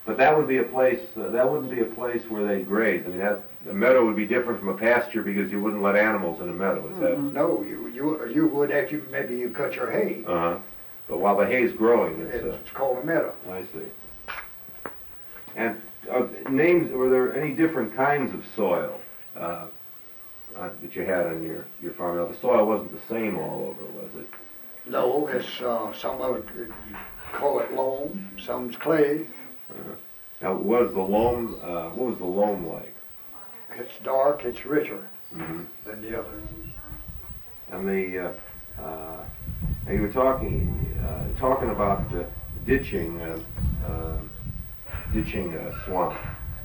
But that would be a place, that wouldn't be a place where they graze. I mean, a meadow would be different from a pasture because you wouldn't let animals in a meadow, is that? No, you would after maybe you cut your hay. Uh-huh. But while the hay's growing, It's called a meadow. I see. And names, were there any different kinds of soil that you had on your farm? Now, the soil wasn't the same all over, was it? No, it's some of it you call it loam, some's clay. Now, what was the loam like? It's dark, it's richer Mm-hmm. than the other. And now you were talking about ditching a swamp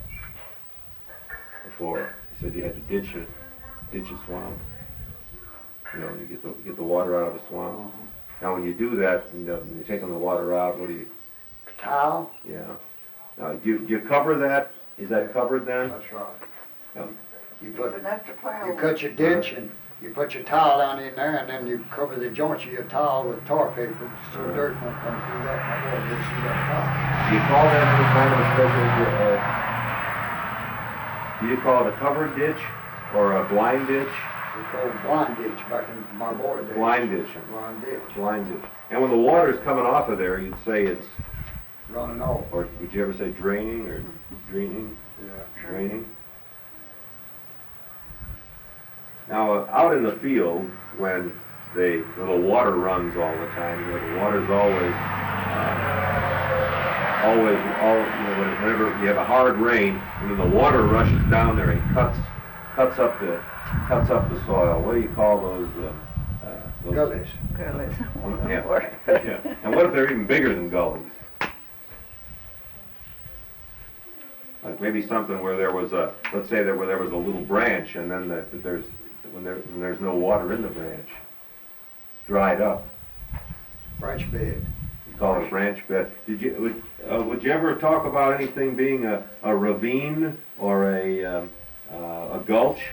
before. You said you had to ditch a swamp. You know, you get the water out of a swamp. Now, when you do that, you're taking the water out. What do you? Tile? Yeah. Now, do you cover that? Is that covered then? That's right. Yeah. You cut your ditch and you put your tile down in there, and then you cover the joints of your tile with tar paper so dirt won't come through that and water gets through that tile. Do you call that any kind of a special? Do you call it a covered ditch or a blind ditch? We call it blind ditch back in my boy days. Blind ditch. Blind ditch. Blind ditch. And when the water's coming off of there, you'd say it's running off. Or would you ever say draining or draining? Yeah. Draining. Now, out in the field, when the water runs all the time, you know, the water's whenever you have a hard rain, and then the water rushes down there and cuts up the soil. What do you call those? Gullies. Gullies. Yeah. Yeah. And what if they're even bigger than gullies? Like maybe something where there was let's say where there was a little branch, and then when there's no water in the branch, dried up. Branch bed. You call it a branch bed. Would you ever talk about anything being a ravine or a gulch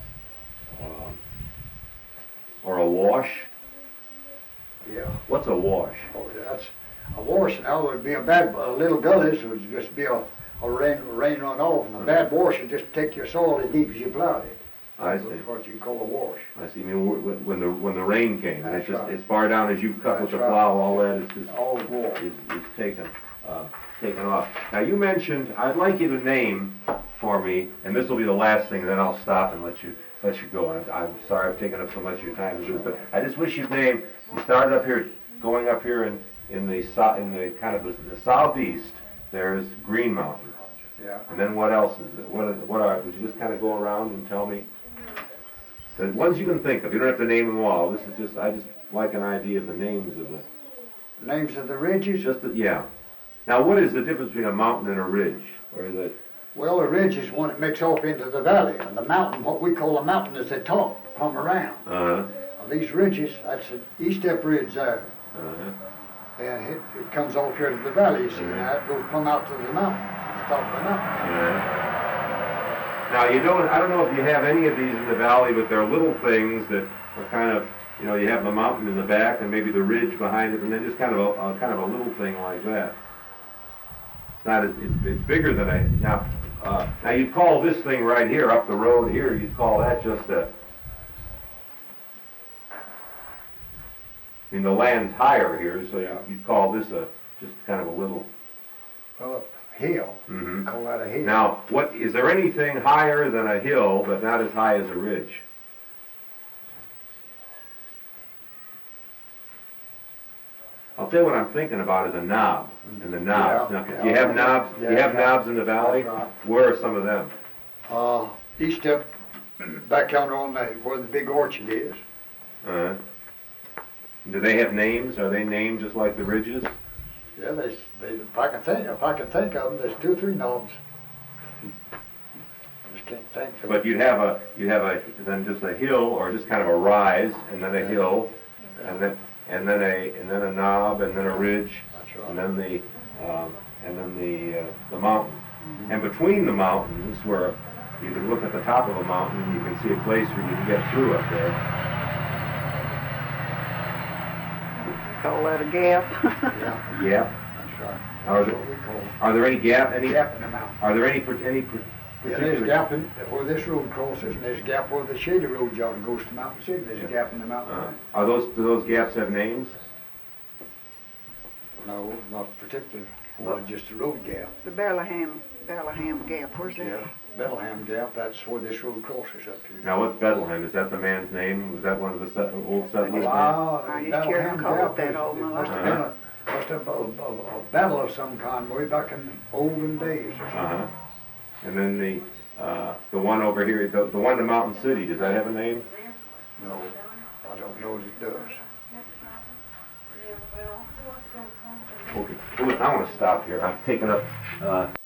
or a wash? Yeah. What's a wash? Oh, that's a wash. Now would be a little gullies would just be a rain run off, and a bad wash would just take your soil as deep as you plowed it. I see. That's what you call a wash. I see. I mean, when the rain came, and That's right. as far down as you cut with the That's right. plow, all that is just All the wash. is taken off. Now you mentioned, I'd like you to name for me, and this will be the last thing, then I'll stop and let you go. And I'm sorry I've taken up so much of your time to do this, but I just wish you'd name. You started up here, going up here in the kind of the southeast. There's Green Mountain. Yeah. And then what else is it? Would you just kind of go around and tell me? The ones you can think of. You don't have to name them all. I just like an idea of the names of the. Names of the ridges? Yeah. Now, what is the difference between a mountain and a ridge? Or is it? Well, a ridge is one that makes off into the valley, and the mountain, what we call a mountain, is the top, come around. Uh-huh. These ridges, that's an E-step ridge there, Uh-huh. and it comes off here to the valley. You see, now it goes plumb out to the mountain, the top of the mountain. Yeah. Now, I don't know if you have any of these in the valley, but they're little things that are kind of, you have the mountain in the back and maybe the ridge behind it, and then just kind of a little thing like that. It's not it's bigger than now you'd call this thing right here up the road here, you'd call that just the land's higher here, so you'd call this just kind of a little Hill. Mm-hmm. Call that a hill. Now, is there anything higher than a hill, but not as high as a ridge? I'll tell you what I'm thinking about is a knob, and the knobs. Yeah, Now, do you have knobs? yeah, do you have yeah. knobs in the valley? That's right. Where are some of them? E-step back yonder on where the big orchard is. Uh-huh. Do they have names? Are they named just like the ridges? Yeah, if I can think of them, there's 2 or 3 knobs. Just can't think of But you'd have then just a hill or just kind of a rise, and then a hill, and then a knob, and then a ridge, That's right. and then the mountain. And between the mountains, where you can look at the top of a mountain, and you can see a place where you can get through up there. Call that a gap. Yeah, Yeah. that's right. Are That's there, what we call it. are there any gap, Gap in the mountain. are there any Yeah, there's a particular? gap in, where this road crosses, and there's a gap where the shady road job goes to Mountain City, there's a gap in the mountain. Do those gaps have names? No, not particular, well, just a road gap. The Bellaham Gap, where's that? Yeah, Bellham Gap, that's where this road crosses up to. Now, what's Bethlehem? Is that the man's name? Was that one of the old settlers' names? Wow, I used to Bellham hear them call it Gap that is- all my must have life. been must have been a battle of some kind way back in the olden days or something. Uh-huh. And then the one over here, the one in Mountain City, does that have a name? No, I don't know if it does. Okay. I want to stop here. I'm taking up,